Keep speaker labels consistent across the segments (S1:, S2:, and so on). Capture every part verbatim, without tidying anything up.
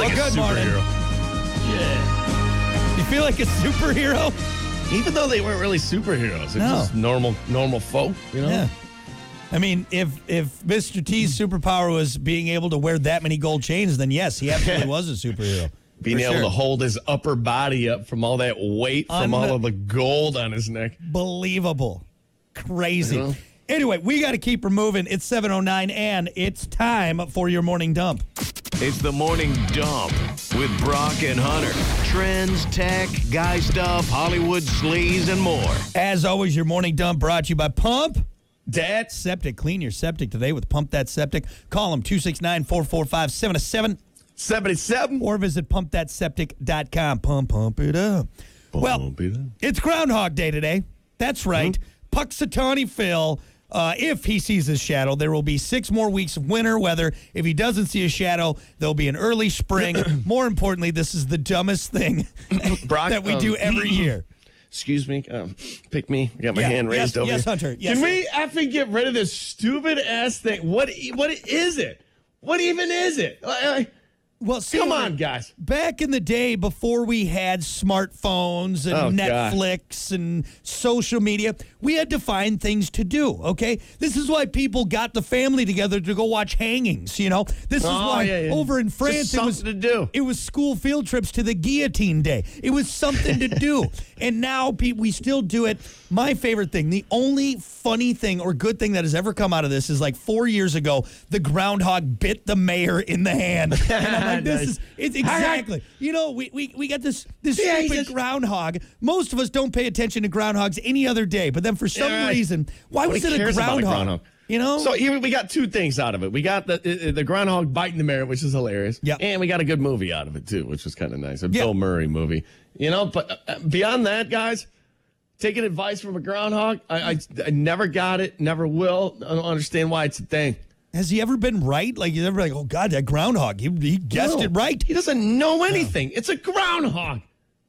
S1: like
S2: good
S1: a
S2: morning.
S1: superhero. Yeah.
S2: You feel like a superhero?
S1: Even though they weren't really superheroes, they're
S2: No.
S1: just normal, normal folk. You know.
S2: Yeah. I mean, if if Mister T's superpower was being able to wear that many gold chains, then yes, he absolutely was a superhero.
S1: Being
S2: For
S1: able
S2: sure.
S1: to hold his upper body up from all that weight from
S2: Un-
S1: all of the gold on his neck.
S2: Believable. Crazy.
S1: You know?
S2: Anyway, we got to keep her moving. It's seven oh nine, and it's time for your morning dump.
S3: It's the Morning Dump with Brock and Hunter. Trends, tech, guy stuff, Hollywood sleaze, and more.
S2: As always, your morning dump brought to you by Pump
S1: Dad,
S2: Septic. Clean your septic today with Pump That Septic. Call them two six nine, four four five, seven seven
S1: seventy-seven.
S2: or visit pump that septic dot com. Pump, pump it up. Well,
S1: Pump it up.
S2: it's Groundhog Day today. That's right.
S1: Mm-hmm.
S2: Puxatawny Phil, uh, if he sees his shadow, there will be six more weeks of winter weather. If he doesn't see a shadow, there'll be an early spring. More importantly, this is the dumbest thing
S1: Brock,
S2: that we
S1: um,
S2: do every year.
S1: Excuse me. Um, pick me. I got my
S2: Yeah,
S1: hand raised
S2: yes,
S1: over
S2: yes,
S1: here.
S2: Hunter, yes,
S1: Can
S2: sir.
S1: we effing get rid of this stupid ass thing? What? e- What is it? What even is it? Like, like,
S2: Well, see,
S1: come on, guys.
S2: Back in the day, before we had smartphones and
S1: Oh, God.
S2: Netflix and social media, we had to find things to do, okay? This is why people got the family together to go watch hangings, you know? This is
S1: Oh,
S2: why
S1: yeah, yeah.
S2: over in
S1: Just
S2: France it was
S1: something to do.
S2: It was school field trips to the guillotine day. It was something to do. And now pe- we still do it. My favorite thing, the only funny thing or good thing that has ever come out of this is like four years ago, the groundhog bit the mayor in the hand. And I'm like, this
S1: Nice.
S2: is it's exactly. You know, we, we, we got this this
S1: Yeah, he
S2: stupid
S1: just-
S2: groundhog. Most of us don't pay attention to groundhogs any other day, but then for some
S1: Yeah, right.
S2: reason, why
S1: Nobody
S2: was it a
S1: cares about
S2: groundhog?
S1: a groundhog.
S2: You know?
S1: So here we got two things out of it. We got the the groundhog biting the mayor, which is hilarious.
S2: Yep.
S1: And we got a good movie out of it too, which was kind of nice. A
S2: Yep.
S1: Bill Murray movie. You know, but uh, beyond that, guys, taking advice from a groundhog, I, I I never got it, never will. I don't understand why it's a thing.
S2: Has he ever been right? Like, he's ever like, oh, God, that groundhog, he, he guessed
S1: No.
S2: it right.
S1: He doesn't know anything. It's a groundhog.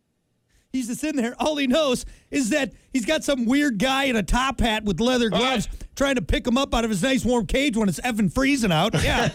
S2: He's just in there. All he knows is that he's got some weird guy in a top hat with leather gloves trying to pick him up out of his nice warm cage when it's effing freezing out. Yeah.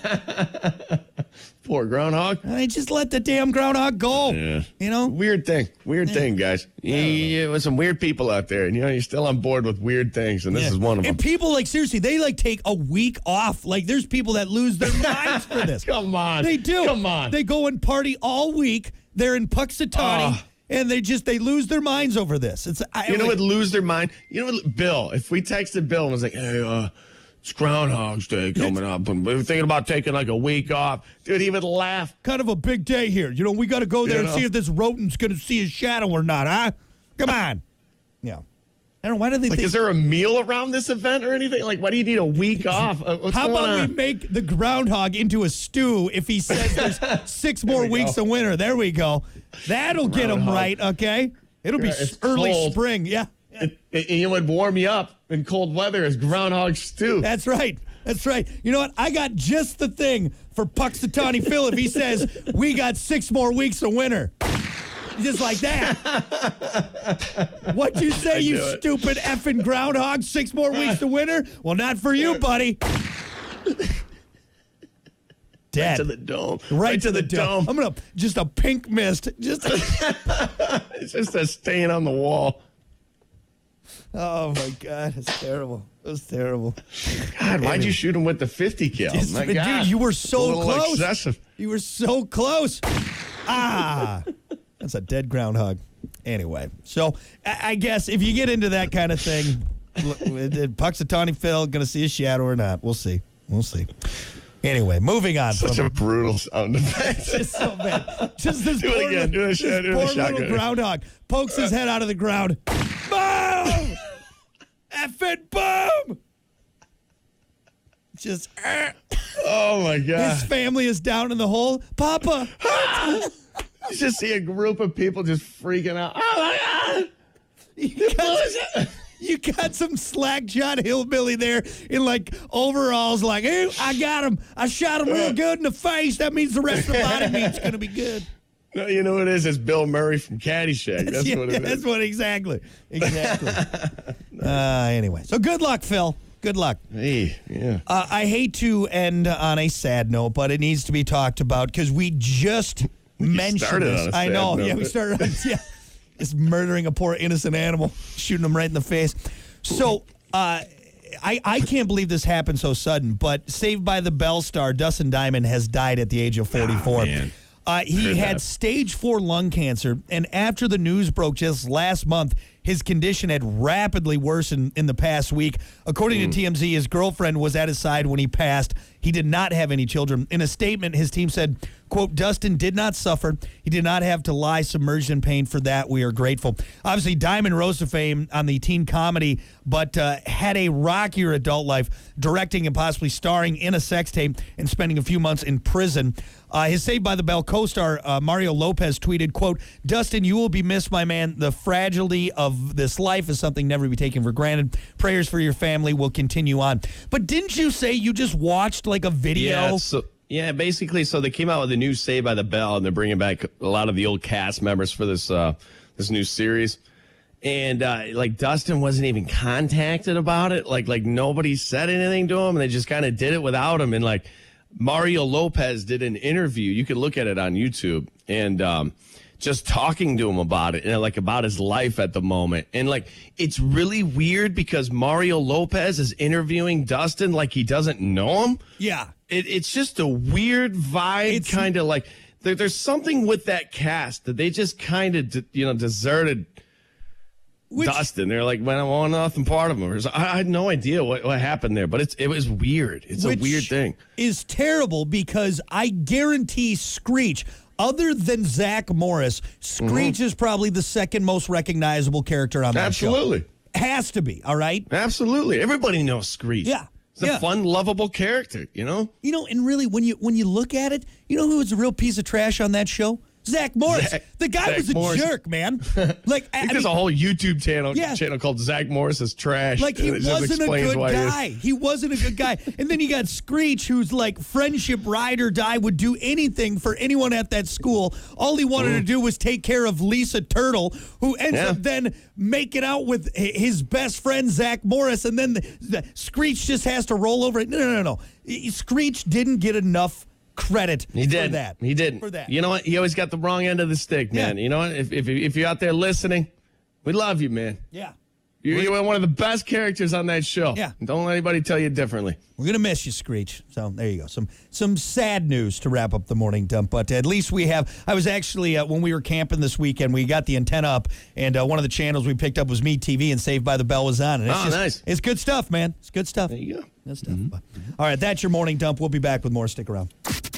S1: Poor groundhog.
S2: I just let the damn groundhog go.
S1: Yeah.
S2: You know?
S1: Weird thing. Weird thing, guys. Yeah, there's some weird people out there, and you know you're still on board with weird things, and this
S2: Yeah.
S1: is one of them.
S2: And people, like, seriously, they, like, take a week off. Like, there's people that lose their minds for this.
S1: Come on.
S2: They do.
S1: Come on.
S2: They go and party all week. They're in Puxatawny,
S1: Oh.
S2: and they just, they lose their minds over this. It's I,
S1: You know
S2: like,
S1: what? Lose their mind. You know what? Bill, if we texted Bill and was like, "Hey, uh, it's Groundhog's Day coming up, and we're thinking about taking like a week off," dude, he would laugh.
S2: kind of a big day here. You know, we got to go there
S1: You
S2: and
S1: know?
S2: see if this rodent's going to see his shadow or not, huh? Come on. Yeah. I don't know. Why do they
S1: Like,
S2: think...
S1: is there a meal around this event or anything? Like, why do you need a week off? Uh, What's
S2: How
S1: going
S2: about
S1: on?
S2: we make the groundhog into a stew if he says there's six more
S1: we
S2: weeks
S1: go.
S2: of winter? There we go. That'll get him
S1: Groundhog.
S2: right, okay? It'll be
S1: Yeah, it's
S2: early
S1: cold.
S2: spring. Yeah.
S1: It, it, it would warm you up in cold weather as groundhog stew.
S2: That's right. That's right. You know what? I got just the thing for Puxatawny Phil if he says we got six more weeks of winter. Just like that. What'd you say, you
S1: do it.
S2: stupid effing groundhog? Six more weeks of winter? Well, not for you, buddy. Dead.
S1: to the dome.
S2: Right, to, the, dome. I'm gonna just a pink mist. Just
S1: It's just a stain on the wall.
S2: oh my god, it's terrible. It was terrible.
S1: God, why'd you shoot him with the fifty cal?
S2: Just-
S1: My
S2: dude,
S1: God.
S2: you were
S1: It's a
S2: so
S1: little
S2: close.
S1: excessive.
S2: You were so close. Ah, that's a dead groundhog. Anyway, so I, I guess if you get into that kind of thing, look, did Puxatawny Phil gonna see a shadow or not? We'll see. We'll see. Anyway, moving on.
S1: Such
S2: from-
S1: a brutal sound effect.
S2: It's so bad. Just this
S1: Do it
S2: poor,
S1: again. Do a
S2: this
S1: shot- do a
S2: poor little
S1: shotgun.
S2: groundhog pokes his head out of the ground. Boom! Effing boom! Just uh,
S1: Oh my God.
S2: his family is down in the hole. Papa,
S1: You just see a group of people just freaking out. Oh my God.
S2: you got, you got some slack-jawed hillbilly there in like overalls, like, hey, I got him. I shot him real good in the face. That means the rest of the body meat's gonna be good.
S1: No, you know what it is? It's Bill Murray from Caddyshack. That's
S2: Yeah,
S1: what it
S2: that's
S1: is.
S2: what exactly. Exactly. uh, anyway, so good luck, Phil. Good luck.
S1: Hey, yeah.
S2: Uh, I hate to end on a sad note, but it needs to be talked about because we just mentioned
S1: started
S2: this.
S1: on a
S2: I
S1: sad
S2: know.
S1: note.
S2: Yeah, we started on yeah, just murdering a poor innocent animal, shooting him right in the face. So, uh, I, I can't believe this happened so sudden, but Saved by the Bell star Dustin Diamond has died at the age of forty-four.
S1: Oh, man.
S2: Uh, he
S1: Heard
S2: had
S1: that.
S2: stage four lung cancer, and after the news broke just last month, his condition had rapidly worsened in the past week. According
S1: Mm.
S2: to T M Z, his girlfriend was at his side when he passed. He did not have any children. In a statement, his team said, quote, Dustin did not suffer. He did not have to lie submerged in pain. For that, we are grateful. Obviously, Diamond rose to fame on the teen comedy, but uh, had a rockier adult life, directing and possibly starring in a sex tape and spending a few months in prison. Uh, his Saved by the Bell co-star uh, Mario Lopez tweeted, quote, Dustin, you will be missed, my man. The fragility of this life is something never to be taken for granted. Prayers for your family will continue on. But didn't you say you just watched like a video?
S1: Yeah, so, yeah, basically, so they came out with a new Saved by the Bell, and they're bringing back a lot of the old cast members for this uh, this new series. And, uh, like, Dustin wasn't even contacted about it. Like, like nobody said anything to him, and they just kind of did it without him. And, like, Mario Lopez did an interview. You can look at it on YouTube. And um, just talking to him about it and, like, about his life at the moment. And, like, it's really weird because Mario Lopez is interviewing Dustin like he doesn't know him.
S2: Yeah.
S1: It, it's just a weird vibe,
S2: It's-
S1: kind of like there, there's something with that cast that they just kind of, de- you know, deserted
S2: Which,
S1: Dustin. They're like, well, I want nothing part of him. Or so- I, I had no idea what, what happened there, but it's it was weird. It's
S2: which
S1: a weird thing.
S2: is terrible because I guarantee Screech, other than Zach Morris, Screech is probably the second most recognizable character on that show.
S1: Absolutely.
S2: Has to be, all right?
S1: Absolutely. Everybody knows Screech.
S2: Yeah.
S1: He's a
S2: Yeah.
S1: fun, lovable character, you know?
S2: You know, and really, when you when you look at it, you know who was a real piece of trash on that show? Zach Morris.
S1: Zach-
S2: the guy
S1: Zach
S2: was a
S1: Morris.
S2: jerk, man. Like, I,
S1: I think
S2: I
S1: there's
S2: mean,
S1: a whole YouTube channel
S2: Yeah.
S1: channel called Zach Morris is Trash.
S2: like he
S1: and it just
S2: wasn't a
S1: explains
S2: good
S1: why he is.
S2: guy. He wasn't a good guy. And then you got Screech, who's like friendship ride or die, would do anything for anyone at that school. All he wanted to do was take care of Lisa Turtle, who ends
S1: Yeah.
S2: up then making out with hi- his best friend Zach Morris, and then the, the Screech just has to roll over it. No, no, no, no. He- Screech didn't get enough credit
S1: He
S2: for
S1: did
S2: that.
S1: He didn't.
S2: For that.
S1: You know what? He always got the wrong end of the stick, man.
S2: Yeah.
S1: You know what? If, if if you're out there listening, we love you, man.
S2: Yeah.
S1: You're, you're one of the best characters on that show.
S2: Yeah.
S1: Don't let anybody tell you differently.
S2: We're gonna miss you, Screech. So there you go. Some some sad news to wrap up the morning dump, but at least we have. I was actually uh, when we were camping this weekend, we got the antenna up, and uh, one of the channels we picked up was Me T V, and Saved by the Bell was on. And it's
S1: Oh,
S2: just,
S1: nice.
S2: It's good stuff, man. It's good stuff.
S1: There you go.
S2: Good stuff. But- all right, that's your morning dump. We'll be back with more. Stick around.